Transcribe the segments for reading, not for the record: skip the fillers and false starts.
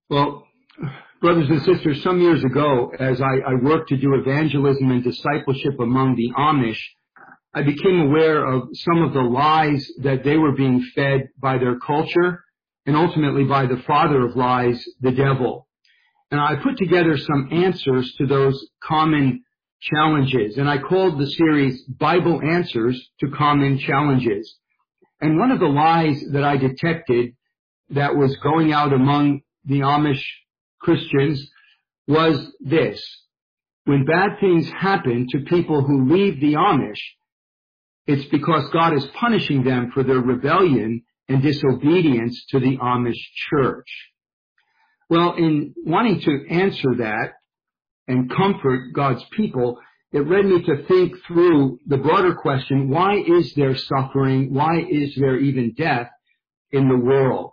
Well, brothers and sisters, some years ago, as I worked to do evangelism and discipleship among the Amish, I became aware of some of the lies that they were being fed by their culture and ultimately by the father of lies, the devil. And I put together some answers to those common challenges, and I called the series Bible Answers to Common Challenges. And one of the lies that I detected that was going out among the Amish Christians was this: when bad things happen to people who leave the Amish, it's because God is punishing them for their rebellion and disobedience to the Amish church. Well, in wanting to answer that and comfort God's people, it led me to think through the broader question: why is there suffering? Why is there even death in the world?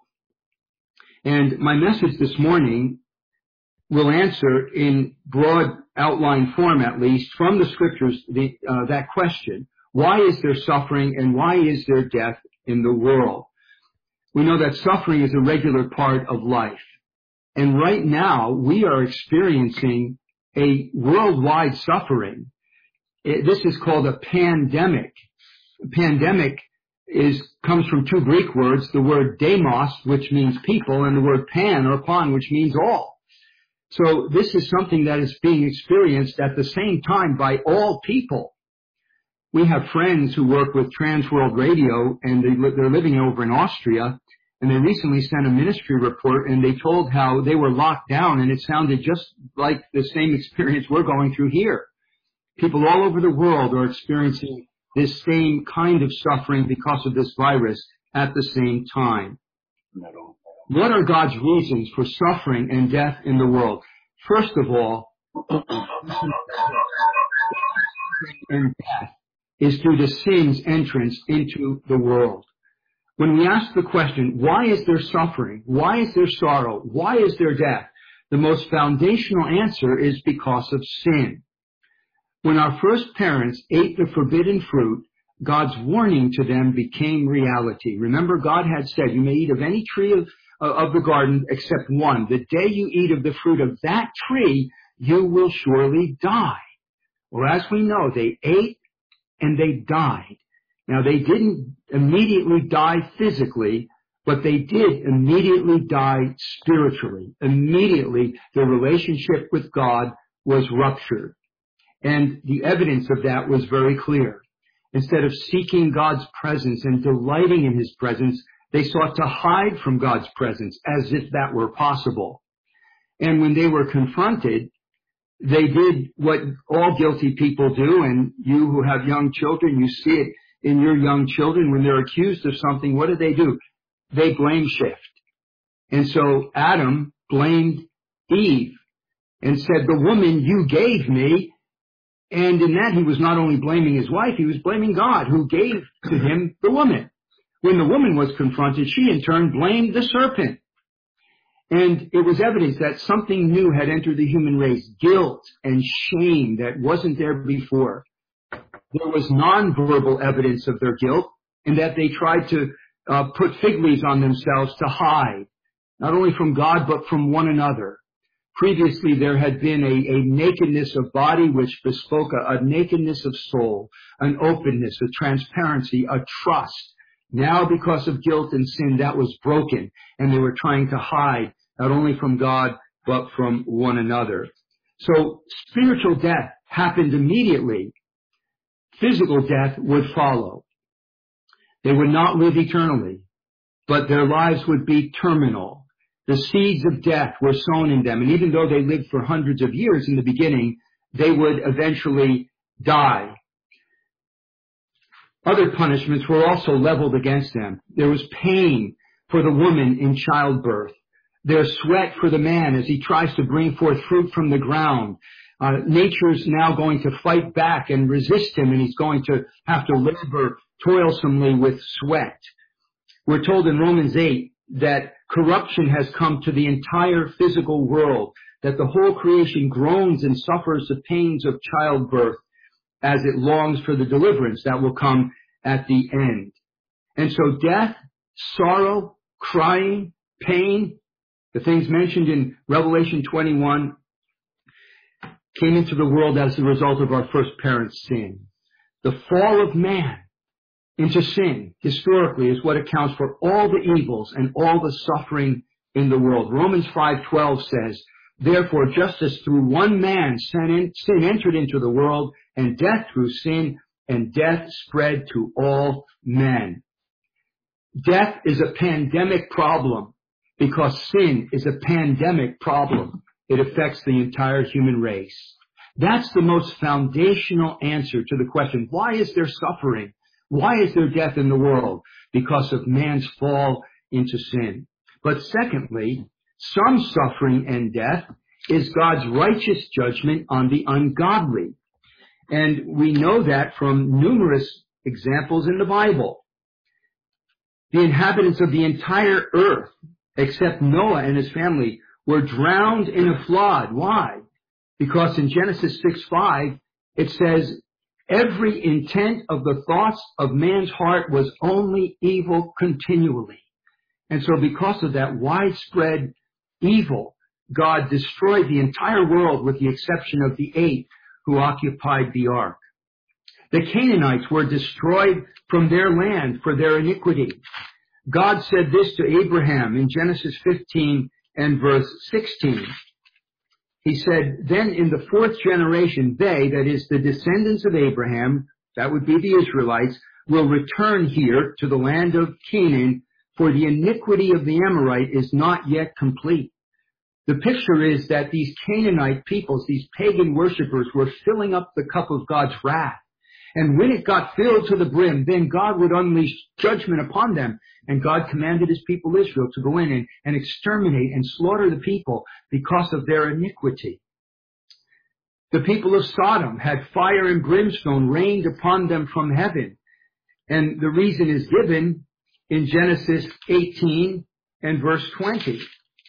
And my message this morning will answer in broad outline form, at least, from the scriptures, that question. Why is there suffering and why is there death in the world? We know that suffering is a regular part of life. And right now, we are experiencing a worldwide suffering. This is called a pandemic. Pandemic comes from two Greek words, the word demos, which means people, and the word pan, or upon, which means all. So this is something that is being experienced at the same time by all people. We have friends who work with Trans World Radio, and they're living over in Austria, and they recently sent a ministry report, and they told how they were locked down, and it sounded just like the same experience we're going through here. People all over the world are experiencing this same kind of suffering because of this virus at the same time. What are God's reasons for suffering and death in the world? First of all, and death is through the sin's entrance into the world. When we ask the question, why is there suffering? Why is there sorrow? Why is there death? The most foundational answer is because of sin. When our first parents ate the forbidden fruit, God's warning to them became reality. Remember, God had said, you may eat of any tree of the garden except one. The day you eat of the fruit of that tree, you will surely die. Or as we know, they ate and they died. Now, they didn't immediately die physically, but they did immediately die spiritually. Immediately, their relationship with God was ruptured. And the evidence of that was very clear. Instead of seeking God's presence and delighting in His presence, they sought to hide from God's presence as if that were possible. And when they were confronted, they did what all guilty people do, and you who have young children, you see it in your young children. When they're accused of something, what do? They blame shift. And so Adam blamed Eve and said, the woman you gave me. And in that, he was not only blaming his wife, he was blaming God, who gave to him the woman. When the woman was confronted, she in turn blamed the serpent. And it was evidence that something new had entered the human race, guilt and shame that wasn't there before. There was nonverbal evidence of their guilt, and that they tried to put fig leaves on themselves to hide, not only from God, but from one another. Previously, there had been a nakedness of body which bespoke a nakedness of soul, an openness, a transparency, a trust. Now, because of guilt and sin, that was broken, and they were trying to hide not only from God, but from one another. So, spiritual death happened immediately. Physical death would follow. They would not live eternally, but their lives would be terminal. The seeds of death were sown in them, and even though they lived for hundreds of years in the beginning, they would eventually die. Other punishments were also leveled against them. There was pain for the woman in childbirth. There's sweat for the man as he tries to bring forth fruit from the ground. Nature's now going to fight back and resist him, and he's going to have to labor toilsomely with sweat. We're told in Romans 8 that corruption has come to the entire physical world, that the whole creation groans and suffers the pains of childbirth as it longs for the deliverance that will come at the end. And so death, sorrow, crying, pain, The things mentioned in Revelation 21 came into the world as a result of our first parents' sin. The fall of man into sin, historically, is what accounts for all the evils and all the suffering in the world. Romans 5:12 says, therefore, just as through one man sin entered into the world, and death through sin, and death spread to all men. Death is a pandemic problem because sin is a pandemic problem. It affects the entire human race. That's the most foundational answer to the question, why is there suffering? Why is there death in the world? Because of man's fall into sin. But secondly, some suffering and death is God's righteous judgment on the ungodly. And we know that from numerous examples in the Bible. The inhabitants of the entire earth, except Noah and his family, were drowned in a flood. Why? Because in Genesis 6:5, it says, every intent of the thoughts of man's heart was only evil continually. And so because of that widespread evil, God destroyed the entire world with the exception of the 8 who occupied the ark. The Canaanites were destroyed from their land for their iniquity. God said this to Abraham in Genesis 15 and verse 16. He said, then in the 4th generation, they, that is the descendants of Abraham, that would be the Israelites, will return here to the land of Canaan, for the iniquity of the Amorite is not yet complete. The picture is that these Canaanite peoples, these pagan worshippers, were filling up the cup of God's wrath. And when it got filled to the brim, then God would unleash judgment upon them. And God commanded his people Israel to go in and exterminate and slaughter the people because of their iniquity. The people of Sodom had fire and brimstone rained upon them from heaven. And the reason is given in Genesis 18 and verse 20.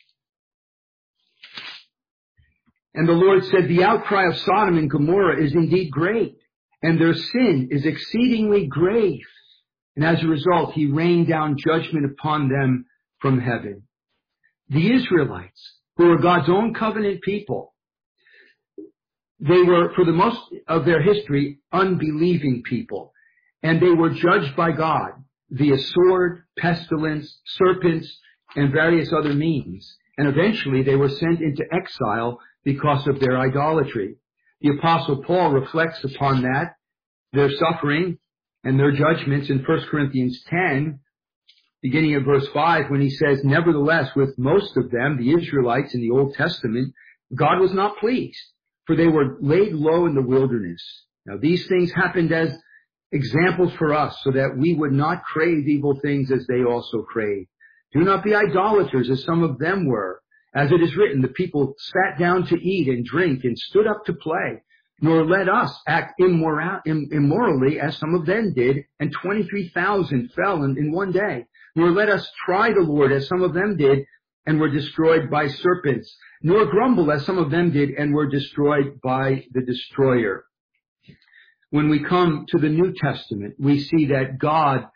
And the Lord said, the outcry of Sodom and Gomorrah is indeed great, and their sin is exceedingly grave. And as a result, he rained down judgment upon them from heaven. The Israelites, who were God's own covenant people, they were, for the most of their history, unbelieving people. And they were judged by God via sword, pestilence, serpents, and various other means. And eventually they were sent into exile because of their idolatry. The Apostle Paul reflects upon that, their suffering and their judgments in 1 Corinthians 10, beginning at verse 5, when he says, nevertheless, with most of them, the Israelites in the Old Testament, God was not pleased, for they were laid low in the wilderness. Now, these things happened as examples for us, so that we would not crave evil things as they also craved. Do not be idolaters, as some of them were. As it is written, the people sat down to eat and drink and stood up to play. Nor let us act immorally as some of them did, and 23,000 fell in one day. Nor let us try the Lord as some of them did, and were destroyed by serpents. Nor grumble as some of them did, and were destroyed by the destroyer. When we come to the New Testament, we see that God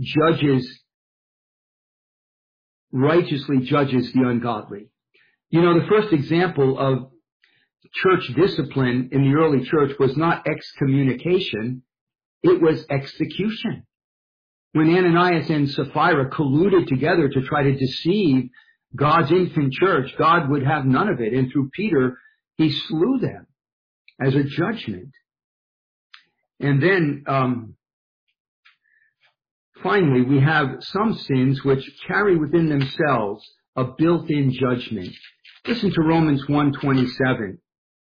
righteously judges the ungodly. You know, the first example of church discipline in the early church was not excommunication, it was execution. When Ananias and Sapphira colluded together to try to deceive God's infant church, God would have none of it. And through Peter, he slew them as a judgment. And then, finally, we have some sins which carry within themselves a built-in judgment. Listen to Romans 1:27.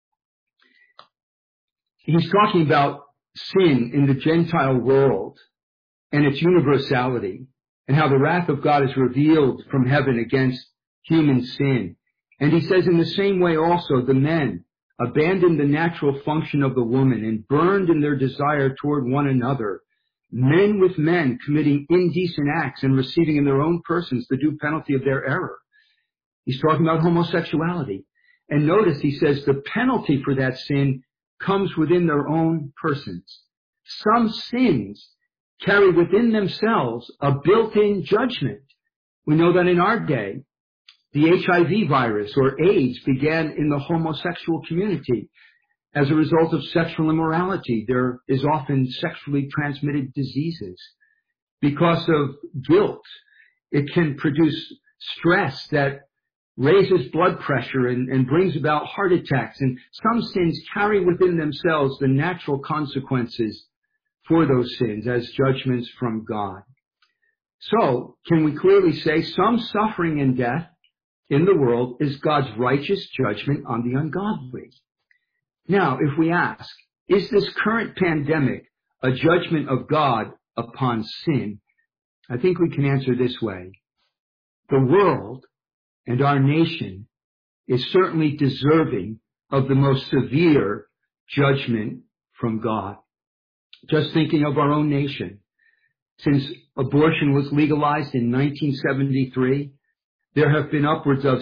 He's talking about sin in the Gentile world and its universality, and how the wrath of God is revealed from heaven against human sin. And he says, in the same way also, the men abandoned the natural function of the woman and burned in their desire toward one another, men with men committing indecent acts and receiving in their own persons the due penalty of their error. He's talking about homosexuality. And notice he says the penalty for that sin comes within their own persons. Some sins carry within themselves a built-in judgment. We know that in our day, The HIV virus or AIDS began in the homosexual community. As a result of sexual immorality, there is often sexually transmitted diseases. Because of guilt, it can produce stress that raises blood pressure and brings about heart attacks. And some sins carry within themselves the natural consequences for those sins as judgments from God. So, can we clearly say some suffering and death in the world is God's righteous judgment on the ungodly? Now, if we ask, is this current pandemic a judgment of God upon sin? I think we can answer this way. The world and our nation is certainly deserving of the most severe judgment from God. Just thinking of our own nation. Since abortion was legalized in 1973, there have been upwards of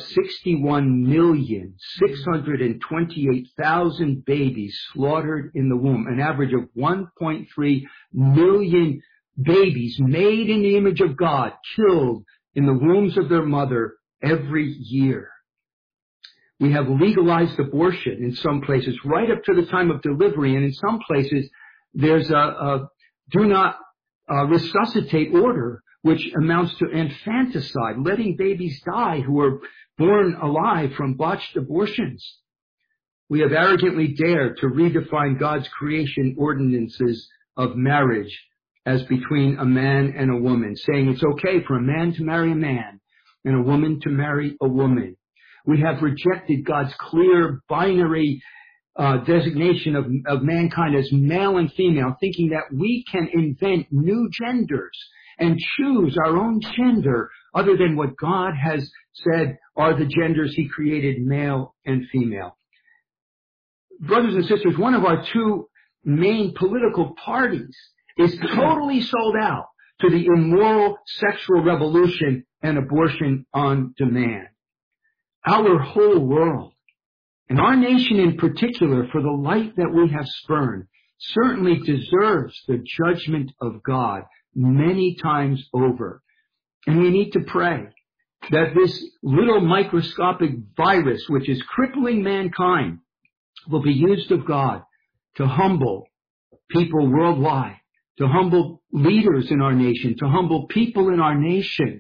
61,628,000 babies slaughtered in the womb, an average of 1.3 million babies made in the image of God, killed in the wombs of their mother every year. We have legalized abortion in some places right up to the time of delivery, and in some places there's a do not resuscitate order, which amounts to infanticide, letting babies die who are born alive from botched abortions. We have arrogantly dared to redefine God's creation ordinances of marriage as between a man and a woman, saying it's okay for a man to marry a man and a woman to marry a woman. We have rejected God's clear binary designation of mankind as male and female, thinking that we can invent new genders and choose our own gender other than what God has said are the genders He created, male and female. Brothers and sisters, one of our two main political parties is totally sold out to the immoral sexual revolution and abortion on demand. Our whole world, and our nation in particular, for the light that we have spurned, certainly deserves the judgment of God many times over. And we need to pray that this little microscopic virus, which is crippling mankind, will be used of God to humble people worldwide, to humble leaders in our nation, to humble people in our nation.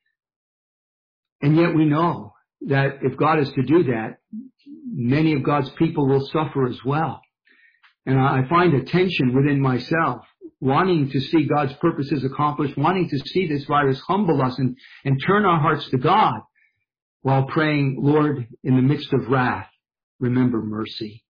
And yet we know that if God is to do that, many of God's people will suffer as well. And I find a tension within myself, wanting to see God's purposes accomplished, wanting to see this virus humble us and turn our hearts to God, while praying, Lord, in the midst of wrath, remember mercy.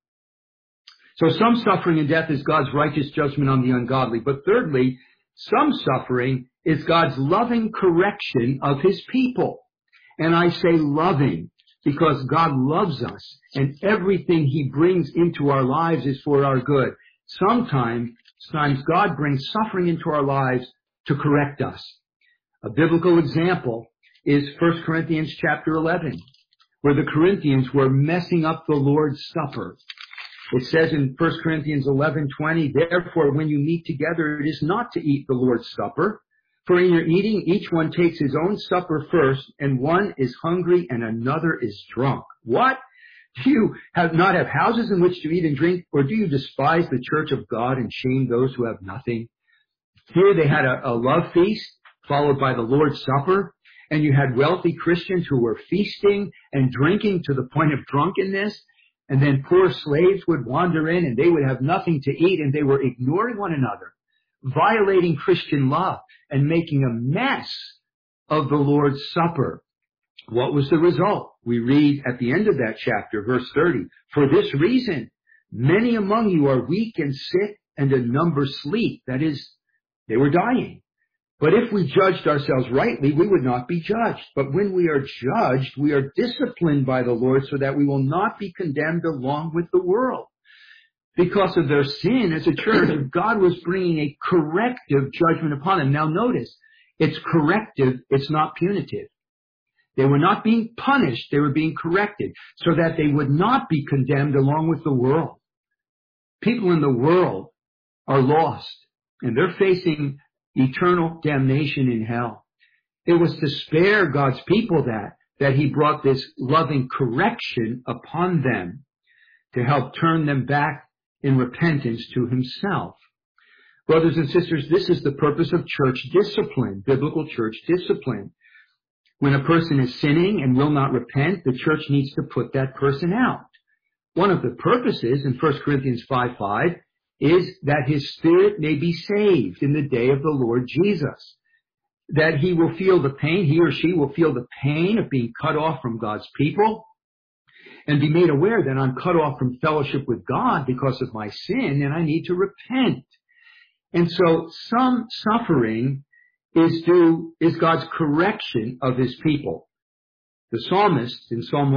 So some suffering and death is God's righteous judgment on the ungodly. But thirdly, some suffering is God's loving correction of His people. And I say loving because God loves us and everything He brings into our lives is for our good. Sometimes God brings suffering into our lives to correct us. A biblical example is 1 Corinthians chapter 11, where the Corinthians were messing up the Lord's Supper. It says in 1 Corinthians 11:20, therefore, when you meet together, it is not to eat the Lord's Supper. For in your eating, each one takes his own supper first, and one is hungry and another is drunk. What? Do you not have houses in which to eat and drink? Or do you despise the church of God and shame those who have nothing? Here they had a love feast, followed by the Lord's Supper. And you had wealthy Christians who were feasting and drinking to the point of drunkenness. And then poor slaves would wander in and they would have nothing to eat. And they were ignoring one another, violating Christian love and making a mess of the Lord's Supper. What was the result? We read at the end of that chapter, verse 30, for this reason, many among you are weak and sick, and a number sleep. That is, they were dying. But if we judged ourselves rightly, we would not be judged. But when we are judged, we are disciplined by the Lord so that we will not be condemned along with the world. Because of their sin as a church, God was bringing a corrective judgment upon them. Now notice, it's corrective, it's not punitive. They were not being punished, they were being corrected so that they would not be condemned along with the world. People in the world are lost and they're facing eternal damnation in hell. It was to spare God's people that that he brought this loving correction upon them to help turn them back in repentance to himself. Brothers and sisters, this is the purpose of church discipline, biblical church discipline. When a person is sinning and will not repent, the church needs to put that person out. One of the purposes in 1 Corinthians 5:5 is that his spirit may be saved in the day of the Lord Jesus. That he will feel the pain, he or she will feel the pain of being cut off from God's people and be made aware that I'm cut off from fellowship with God because of my sin and I need to repent. And so some suffering is God's correction of his people. The psalmist in Psalm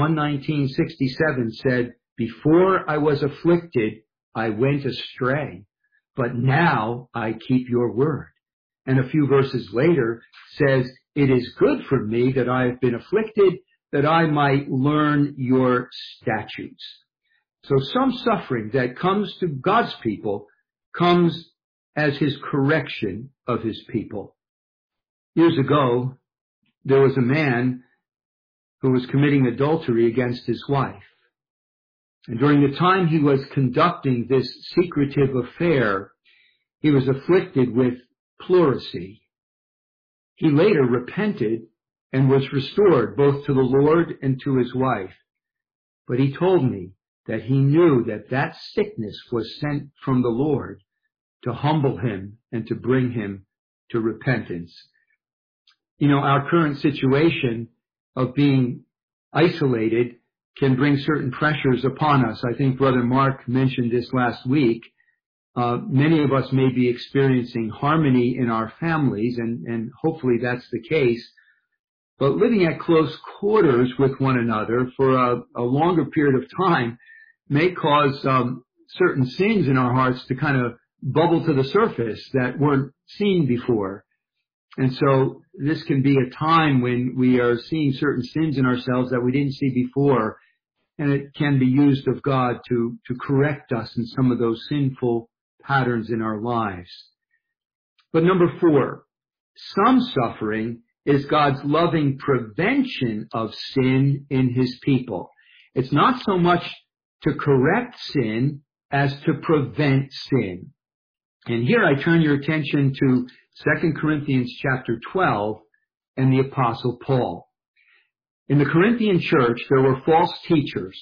119:67 said, "Before I was afflicted, I went astray, but now I keep your word." And a few verses later says, "It is good for me that I have been afflicted, that I might learn your statutes." So some suffering that comes to God's people comes as his correction of his people. Years ago, there was a man who was committing adultery against his wife. And during the time he was conducting this secretive affair, he was afflicted with pleurisy. He later repented and was restored both to the Lord and to his wife. But he told me that he knew that that sickness was sent from the Lord to humble him and to bring him to repentance. You know, our current situation of being isolated can bring certain pressures upon us. I think Brother Mark mentioned this last week. Many of us may be experiencing harmony in our families, and hopefully that's the case. But living at close quarters with one another for a longer period of time may cause certain sins in our hearts to kind of bubble to the surface that weren't seen before. And so this can be a time when we are seeing certain sins in ourselves that we didn't see before, and it can be used of God to correct us in some of those sinful patterns in our lives. But number 4, some suffering is God's loving prevention of sin in his people. It's not so much to correct sin as to prevent sin. And here I turn your attention to 2 Corinthians chapter 12 and the Apostle Paul. In the Corinthian church, there were false teachers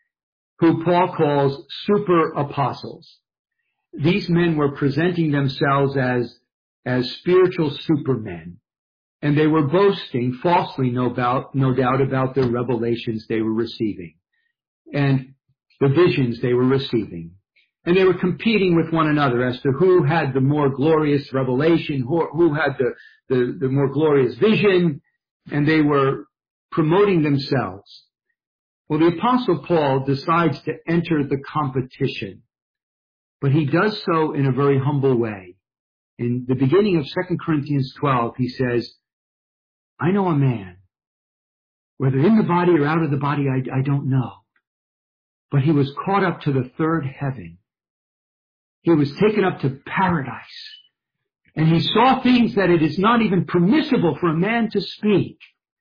who Paul calls super apostles. These men were presenting themselves as spiritual supermen, and they were boasting falsely, no doubt, about the revelations they were receiving and the visions they were receiving. And they were competing with one another as to who had the more glorious revelation, who had the more glorious vision, and they were promoting themselves. Well, the Apostle Paul decides to enter the competition, but he does so in a very humble way. In the beginning of 2 Corinthians 12, he says, "I know a man, whether in the body or out of the body, I don't know, but he was caught up to the third heaven. He was taken up to paradise, and he saw things that it is not even permissible for a man to speak."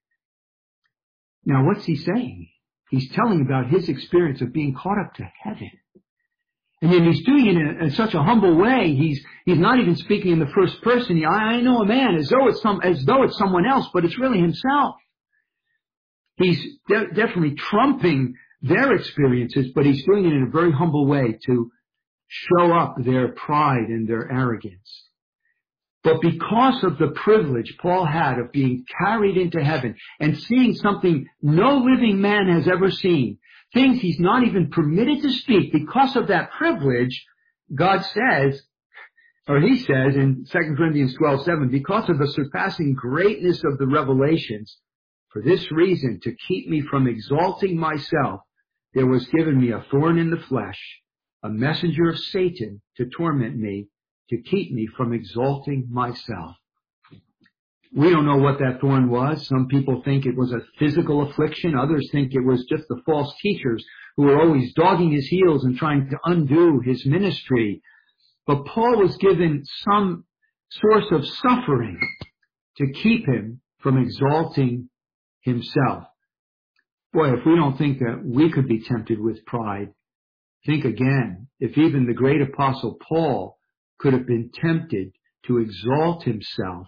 Now, what's he saying? He's telling about his experience of being caught up to heaven. And then he's doing it in such a humble way. He's not even speaking in the first person. I know a man, as though it's someone else, but it's really himself. He's definitely trumping their experiences, but he's doing it in a very humble way to show up their pride and their arrogance. But because of the privilege Paul had of being carried into heaven and seeing something no living man has ever seen, things he's not even permitted to speak, because of that privilege, God says, or he says in 2 Corinthians 12:7, "Because of the surpassing greatness of the revelations, for this reason, to keep me from exalting myself, there was given me a thorn in the flesh, a messenger of Satan to torment me, to keep me from exalting myself." We don't know what that thorn was. Some people think it was a physical affliction. Others think it was just the false teachers who were always dogging his heels and trying to undo his ministry. But Paul was given some source of suffering to keep him from exalting himself. Boy, if we don't think that we could be tempted with pride, think again. If even the great apostle Paul could have been tempted to exalt himself,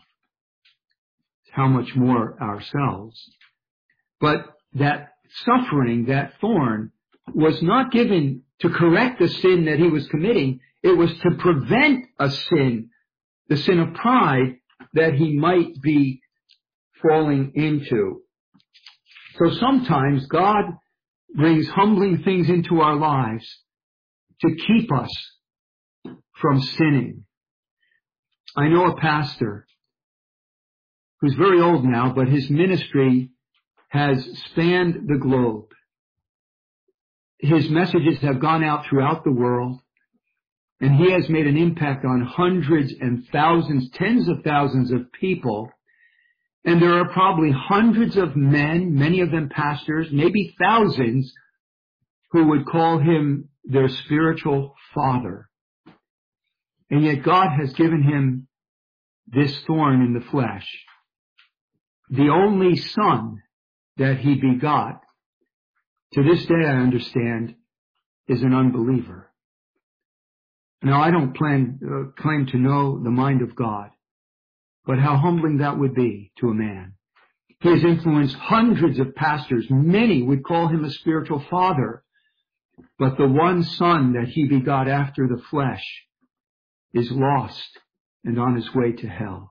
how much more ourselves? But that suffering, that thorn, was not given to correct the sin that he was committing. It was to prevent a sin, the sin of pride, that he might be falling into. So sometimes God brings humbling things into our lives to keep us from sinning. I know a pastor who's very old now, but his ministry has spanned the globe. His messages have gone out throughout the world, and he has made an impact on hundreds and thousands, tens of thousands of people. And there are probably hundreds of men, many of them pastors, maybe thousands, who would call him their spiritual father. And yet God has given him this thorn in the flesh. The only son that he begot, to this day I understand, is an unbeliever. Now, I don't claim to know the mind of God, but how humbling that would be to a man. He has influenced hundreds of pastors. Many would call him a spiritual father, but the one son that he begot after the flesh is lost and on his way to hell.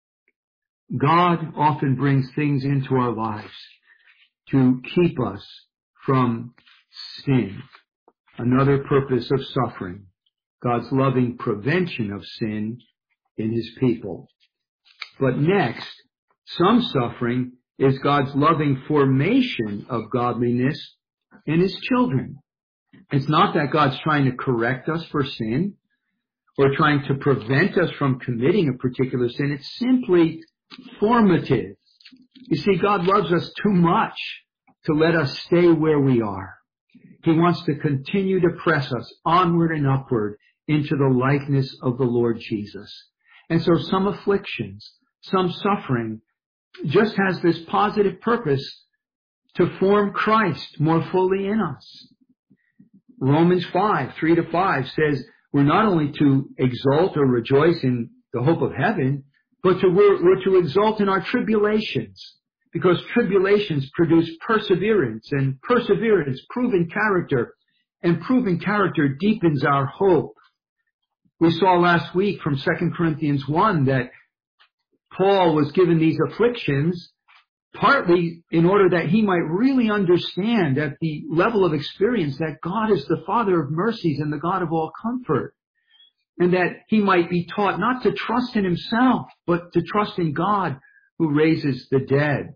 God often brings things into our lives to keep us from sin. Another purpose of suffering, God's loving prevention of sin in his people. But next, some suffering is God's loving formation of godliness in his children. It's not that God's trying to correct us for sin or trying to prevent us from committing a particular sin. It's simply formative. You see, God loves us too much to let us stay where we are. He wants to continue to press us onward and upward into the likeness of the Lord Jesus. And so some afflictions, some suffering just has this positive purpose to form Christ more fully in us. Romans 5:3-5 says we're not only to exult or rejoice in the hope of heaven, but we're to exult in our tribulations, because tribulations produce perseverance, and perseverance, proven character, and proven character deepens our hope. We saw last week from 2 Corinthians 1 that Paul was given these afflictions partly in order that he might really understand at the level of experience that God is the Father of mercies and the God of all comfort, and that he might be taught not to trust in himself, but to trust in God who raises the dead.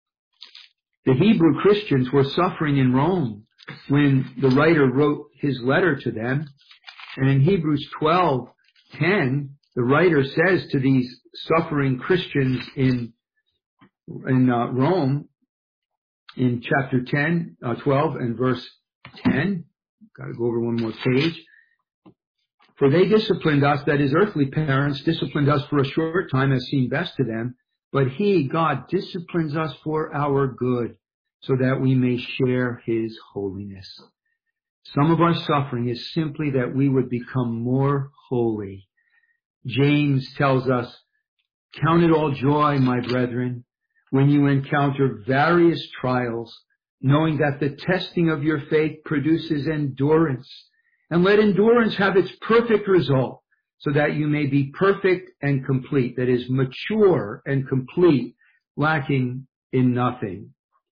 The Hebrew Christians were suffering in Rome when the writer wrote his letter to them. And in Hebrews 12:10, the writer says to these suffering Christians in Rome, in chapter 12 and verse 10, got to go over one more page. For they disciplined us, that is, earthly parents disciplined us for a short time as seemed best to them, but he, God, disciplines us for our good, so that we may share his holiness. Some of our suffering is simply that we would become more holy. James tells us, count it all joy, my brethren, when you encounter various trials, knowing that the testing of your faith produces endurance. And let endurance have its perfect result, so that you may be perfect and complete, that is, mature and complete, lacking in nothing.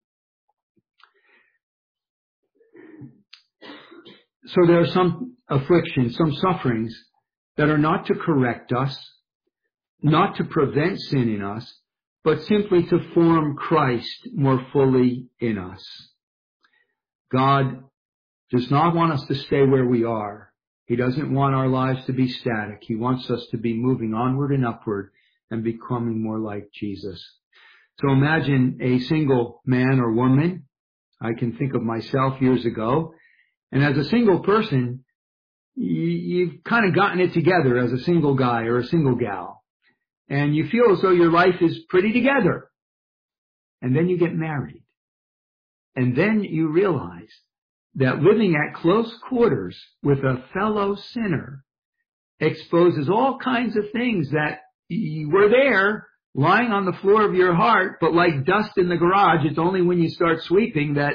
So there are some afflictions, some sufferings that are not to correct us, not to prevent sin in us, but simply to form Christ more fully in us. God does not want us to stay where we are. He doesn't want our lives to be static. He wants us to be moving onward and upward and becoming more like Jesus. So imagine a single man or woman. I can think of myself years ago. And as a single person, you've kind of gotten it together as a single guy or a single gal. And you feel as though your life is pretty together. And then you get married. And then you realize that living at close quarters with a fellow sinner exposes all kinds of things that were there lying on the floor of your heart, but like dust in the garage, it's only when you start sweeping that,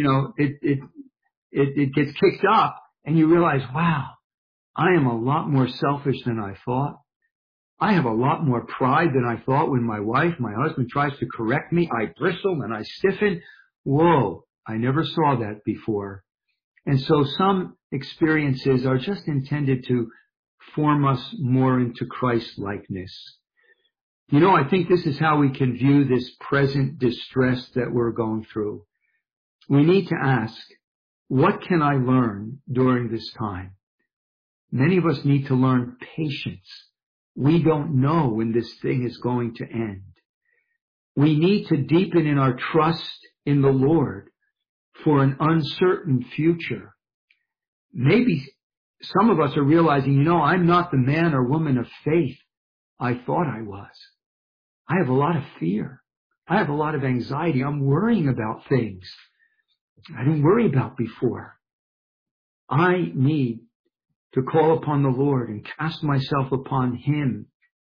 it gets kicked up, and you realize, wow, I am a lot more selfish than I thought. I have a lot more pride than I thought. When my husband tries to correct me, I bristle and I stiffen. Whoa, I never saw that before. And so some experiences are just intended to form us more into Christ-likeness. I think this is how we can view this present distress that we're going through. We need to ask, what can I learn during this time? Many of us need to learn patience. We don't know when this thing is going to end. We need to deepen in our trust in the Lord for an uncertain future. Maybe some of us are realizing, I'm not the man or woman of faith I thought I was. I have a lot of fear. I have a lot of anxiety. I'm worrying about things I didn't worry about before. I need to call upon the Lord and cast myself upon Him,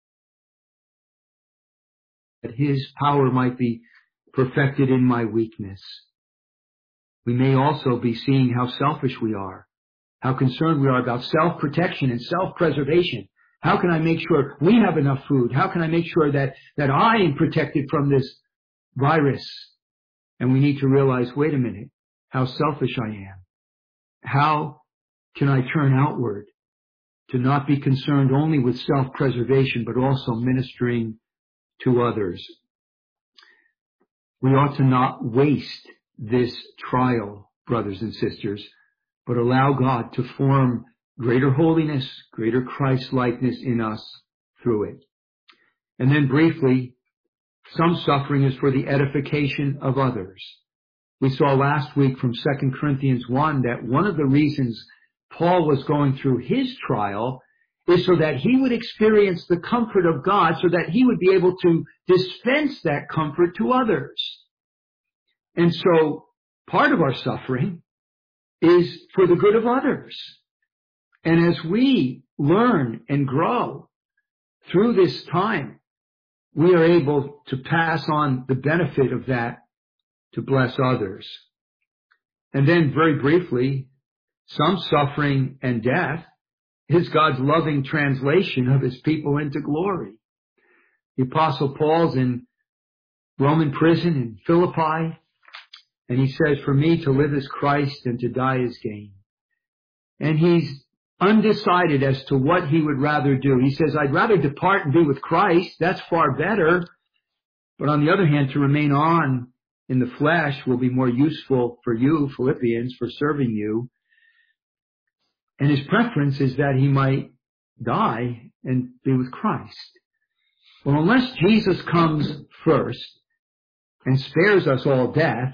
that His power might be perfected in my weakness. We may also be seeing how selfish we are, how concerned we are about self-protection and self-preservation. How can I make sure we have enough food? How can I make sure that I am protected from this virus? And we need to realize, wait a minute, how selfish I am. How can I turn outward to not be concerned only with self-preservation, but also ministering to others? We ought to not waste this trial, brothers and sisters, but allow God to form greater holiness, greater Christ-likeness in us through it. And then briefly, some suffering is for the edification of others. We saw last week from 2 Corinthians 1 that one of the reasons Paul was going through his trial is so that he would experience the comfort of God, so that he would be able to dispense that comfort to others. And so part of our suffering is for the good of others. And as we learn and grow through this time, we are able to pass on the benefit of that to bless others. And then very briefly, some suffering and death is God's loving translation of His people into glory. The Apostle Paul's in Roman prison in Philippi, and he says, for me to live is Christ and to die is gain. And he's undecided as to what he would rather do. He says, I'd rather depart and be with Christ. That's far better. But on the other hand, to remain on in the flesh will be more useful for you, Philippians, for serving you. And his preference is that he might die and be with Christ. Well, unless Jesus comes first and spares us all death,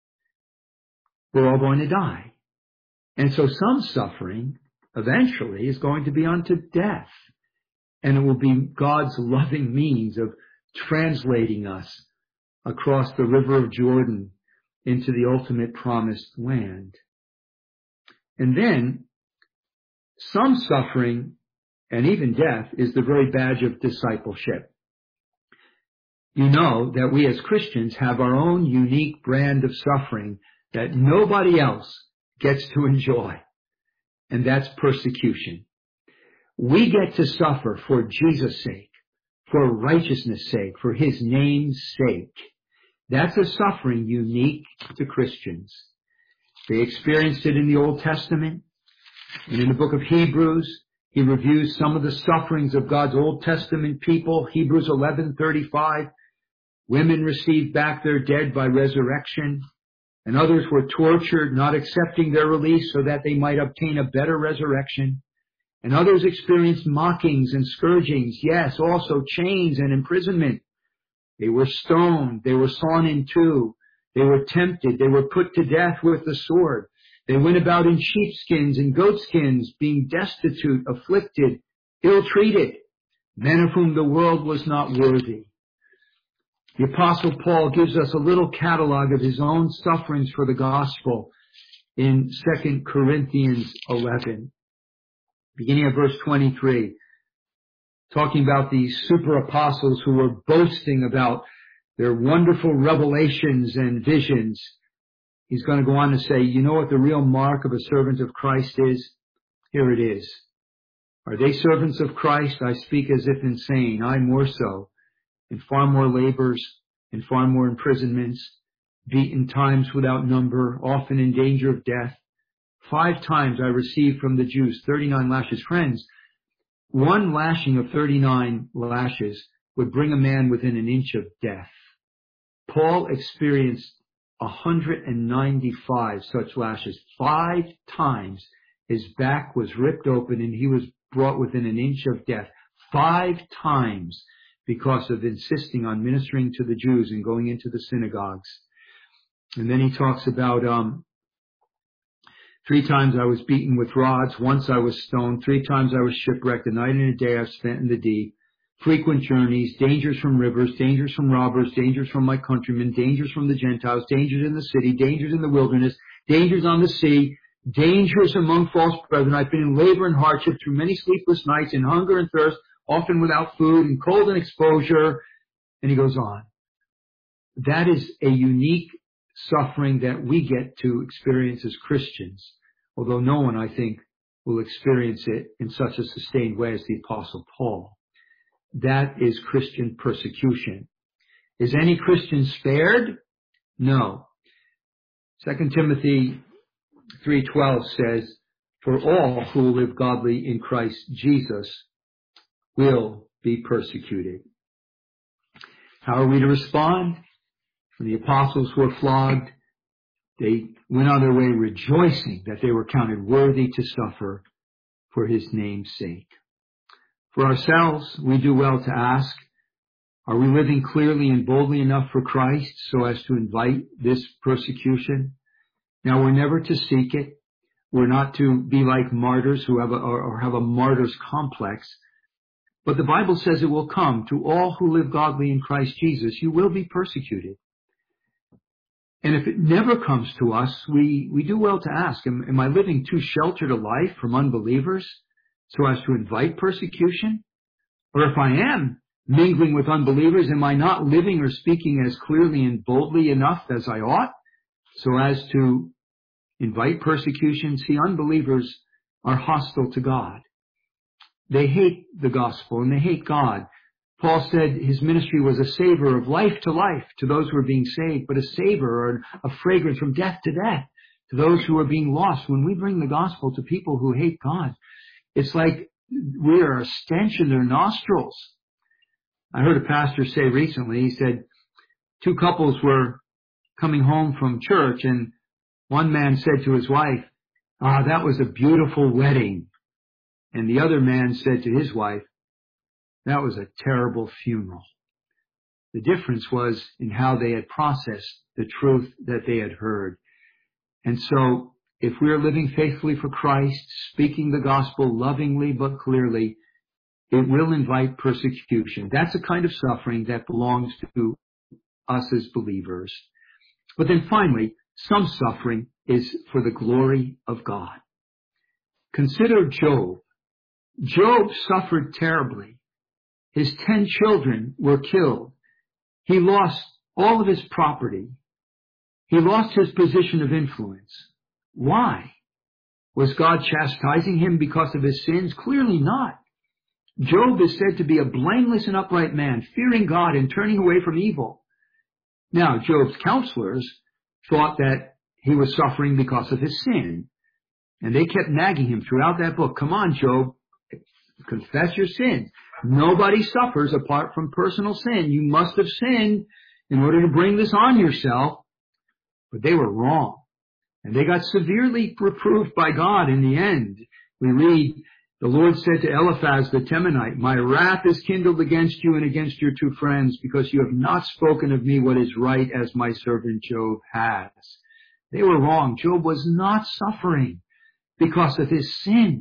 we're all going to die. And so some suffering eventually is going to be unto death. And it will be God's loving means of translating us across the river of Jordan into the ultimate promised land. And then some suffering and even death is the very badge of discipleship. You know that we as Christians have our own unique brand of suffering that nobody else gets to enjoy, and that's persecution. We get to suffer for Jesus' sake, for righteousness' sake, for His name's sake. That's a suffering unique to Christians. They experienced it in the Old Testament, and in the book of Hebrews, he reviews some of the sufferings of God's Old Testament people. Hebrews 11:35, women received back their dead by resurrection, and others were tortured, not accepting their release so that they might obtain a better resurrection. And others experienced mockings and scourgings, yes, also chains and imprisonment. They were stoned, they were sawn in two, they were tempted, they were put to death with the sword. They went about in sheepskins and goatskins, being destitute, afflicted, ill-treated, men of whom the world was not worthy. The Apostle Paul gives us a little catalog of his own sufferings for the gospel in 2 Corinthians 11, beginning at verse 23, talking about these super apostles who were boasting about their wonderful revelations and visions. He's going to go on to say, you know what the real mark of a servant of Christ is? Here it is. Are they servants of Christ? I speak as if insane. I more so. In far more labors, in far more imprisonments, beaten times without number, often in danger of death. 5 times I received from the Jews 39 lashes. Friends, one lashing of 39 lashes would bring a man within an inch of death. Paul experienced 195 such lashes. 5 times his back was ripped open and he was brought within an inch of death. 5 times because of insisting on ministering to the Jews and going into the synagogues. And then he talks about 3 times I was beaten with rods, once I was stoned, 3 times I was shipwrecked, a night and a day I've spent in the deep, frequent journeys, dangers from rivers, dangers from robbers, dangers from my countrymen, dangers from the Gentiles, dangers in the city, dangers in the wilderness, dangers on the sea, dangers among false brethren. I've been in labor and hardship through many sleepless nights, in hunger and thirst, often without food, in cold and exposure. And he goes on. That is a unique suffering that we get to experience as Christians, although no one, I think, will experience it in such a sustained way as the Apostle Paul. That is Christian persecution. Is any Christian spared? No. 2 Timothy 3:12 says, for all who live godly in Christ Jesus will be persecuted. How are we to respond? When the apostles were flogged, they went on their way rejoicing that they were counted worthy to suffer for his name's sake. For ourselves, we do well to ask, are we living clearly and boldly enough for Christ so as to invite this persecution? Now, we're never to seek it. We're not to be like martyrs who have a martyr's complex. But the Bible says it will come to all who live godly in Christ Jesus. You will be persecuted. And if it never comes to us, we do well to ask, am I living too sheltered a life from unbelievers so as to invite persecution? Or if I am mingling with unbelievers, am I not living or speaking as clearly and boldly enough as I ought so as to invite persecution? See, unbelievers are hostile to God. They hate the gospel and they hate God. Paul said his ministry was a savor of life to those who are being saved, but a savor or a fragrance from death to death to those who are being lost. When we bring the gospel to people who hate God, it's like we are a stench in their nostrils. I heard a pastor say recently, he said 2 couples were coming home from church and one man said to his wife, that was a beautiful wedding. And the other man said to his wife, that was a terrible funeral. The difference was in how they had processed the truth that they had heard. And so, if we are living faithfully for Christ, speaking the gospel lovingly but clearly, it will invite persecution. That's a kind of suffering that belongs to us as believers. But then finally, some suffering is for the glory of God. Consider Job. Job suffered terribly. His 10 children were killed. He lost all of his property. He lost his position of influence. Why? Was God chastising him because of his sins? Clearly not. Job is said to be a blameless and upright man, fearing God and turning away from evil. Now, Job's counselors thought that he was suffering because of his sin. And they kept nagging him throughout that book. Come on, Job, confess your sins. Nobody suffers apart from personal sin. You must have sinned in order to bring this on yourself. But they were wrong. And they got severely reproved by God in the end. We read, the Lord said to Eliphaz the Temanite, my wrath is kindled against you and against your 2 friends, because you have not spoken of me what is right, as my servant Job has. They were wrong. Job was not suffering because of his sin.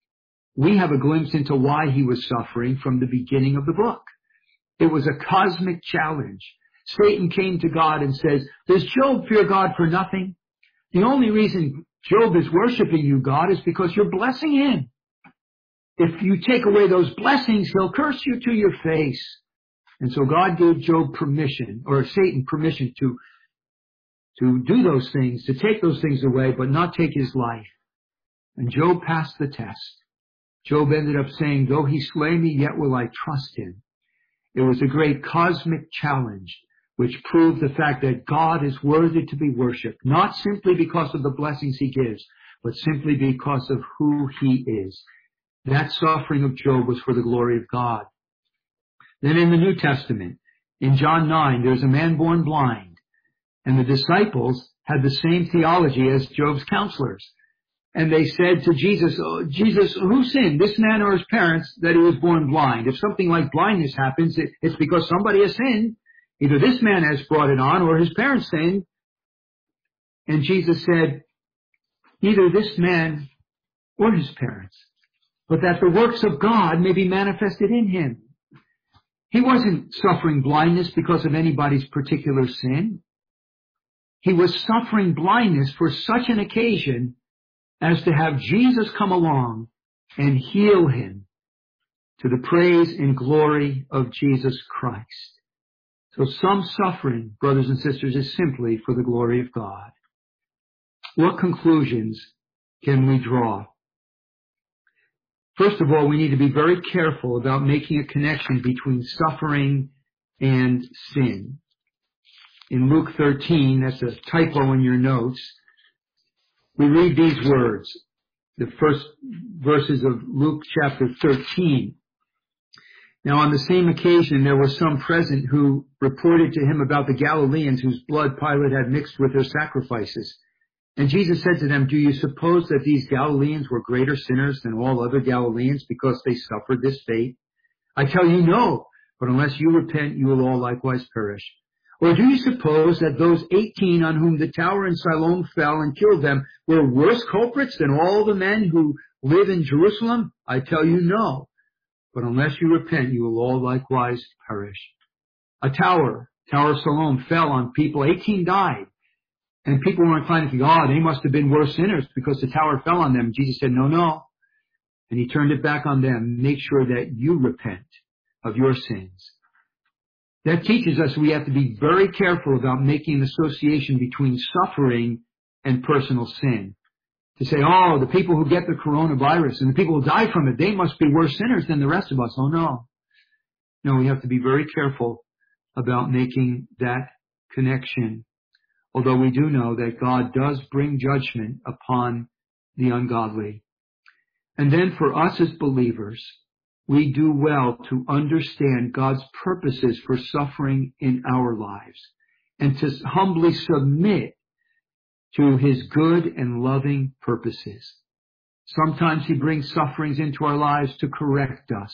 We have a glimpse into why he was suffering from the beginning of the book. It was a cosmic challenge. Satan came to God and says, does Job fear God for nothing? The only reason Job is worshiping you, God, is because you're blessing him. If you take away those blessings, he'll curse you to your face. And so God gave Job permission, or Satan permission to do those things, to take those things away, but not take his life. And Job passed the test. Job ended up saying, though he slay me, yet will I trust him. It was a great cosmic challenge which proved the fact that God is worthy to be worshipped, not simply because of the blessings he gives, but simply because of who he is. That suffering of Job was for the glory of God. Then in the New Testament, in John 9, there's a man born blind, and the disciples had the same theology as Job's counselors. And they said to Jesus, oh, Jesus, who sinned, this man or his parents, that he was born blind? If something like blindness happens, it's because somebody has sinned. Either this man has brought it on or his parents sinned. And Jesus said, neither this man or his parents, but that the works of God may be manifested in him. He wasn't suffering blindness because of anybody's particular sin. He was suffering blindness for such an occasion as to have Jesus come along and heal him to the praise and glory of Jesus Christ. So some suffering, brothers and sisters, is simply for the glory of God. What conclusions can we draw? First of all, we need to be very careful about making a connection between suffering and sin. In Luke 13, that's a typo in your notes, we read these words, the first verses of Luke chapter 13. Now on the same occasion, there was some present who reported to him about the Galileans whose blood Pilate had mixed with their sacrifices. And Jesus said to them, do you suppose that these Galileans were greater sinners than all other Galileans because they suffered this fate? I tell you no, but unless you repent, you will all likewise perish. Or do you suppose that those 18 on whom the tower in Siloam fell and killed them were worse culprits than all the men who live in Jerusalem? I tell you no, but unless you repent, you will all likewise perish. A tower of Siloam fell on people, 18 died. And people were inclined to think, oh, they must have been worse sinners because the tower fell on them. Jesus said, no. And he turned it back on them. Make sure that you repent of your sins. That teaches us we have to be very careful about making an association between suffering and personal sin. To say, oh, the people who get the coronavirus and the people who die from it, they must be worse sinners than the rest of us. Oh, no. No, we have to be very careful about making that connection. Although we do know that God does bring judgment upon the ungodly. And then for us as believers, we do well to understand God's purposes for suffering in our lives and to humbly submit to his good and loving purposes. Sometimes he brings sufferings into our lives to correct us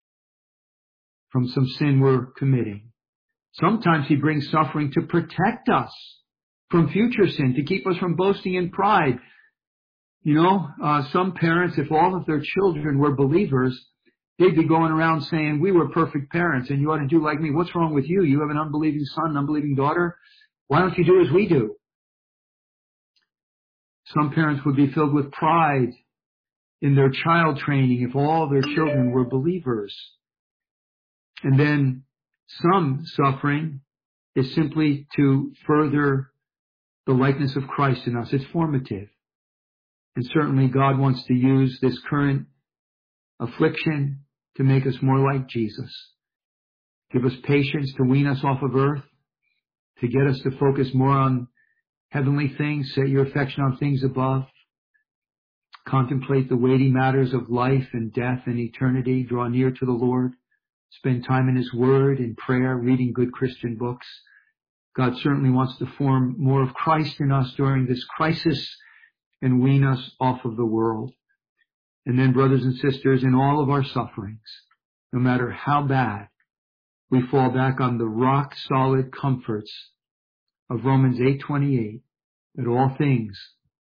from some sin we're committing. Sometimes he brings suffering to protect us from future sin, to keep us from boasting in pride. You know, some parents, if all of their children were believers, they'd be going around saying, we were perfect parents and you ought to do like me. What's wrong with you? You have an unbelieving son, an unbelieving daughter. Why don't you do as we do? Some parents would be filled with pride in their child training if all their children were believers. And then some suffering is simply to further the likeness of Christ in us. It's formative. And certainly God wants to use this current affliction to make us more like Jesus. Give us patience to wean us off of earth, to get us to focus more on heavenly things, set your affection on things above, contemplate the weighty matters of life and death and eternity, draw near to the Lord, spend time in his word, in prayer, reading good Christian books. God certainly wants to form more of Christ in us during this crisis and wean us off of the world. And then, brothers and sisters, in all of our sufferings, no matter how bad, we fall back on the rock-solid comforts of Romans 8:28, that all things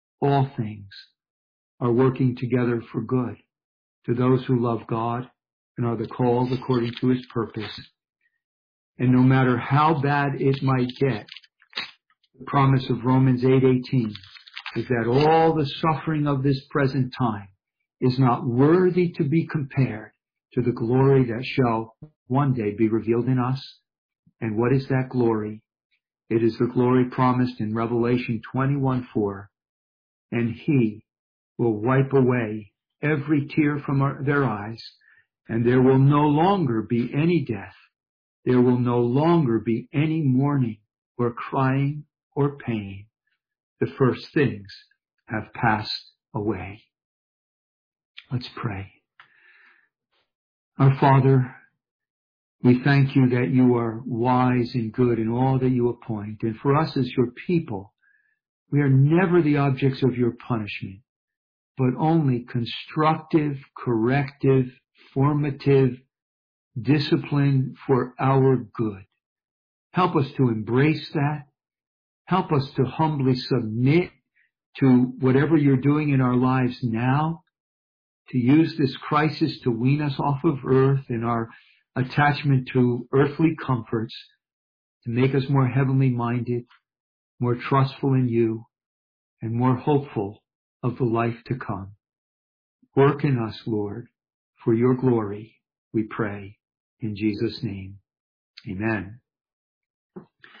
are working together for good to those who love God and are the called according to his purpose. And no matter how bad it might get, the promise of Romans 8:18 is that all the suffering of this present time is not worthy to be compared to the glory that shall one day be revealed in us. And what is that glory? It is the glory promised in Revelation 21:4. And He will wipe away every tear from their eyes, and there will no longer be any death. There will no longer be any mourning or crying or pain. The first things have passed away. Let's pray. Our Father, we thank you that you are wise and good in all that you appoint. And for us as your people, we are never the objects of your punishment, but only constructive, corrective, formative discipline for our good. Help us to embrace that. Help us to humbly submit to whatever you're doing in our lives now, to use this crisis to wean us off of earth and our attachment to earthly comforts, to make us more heavenly minded, more trustful in you, and more hopeful of the life to come. Work in us, Lord, for your glory, we pray in Jesus' name. Amen.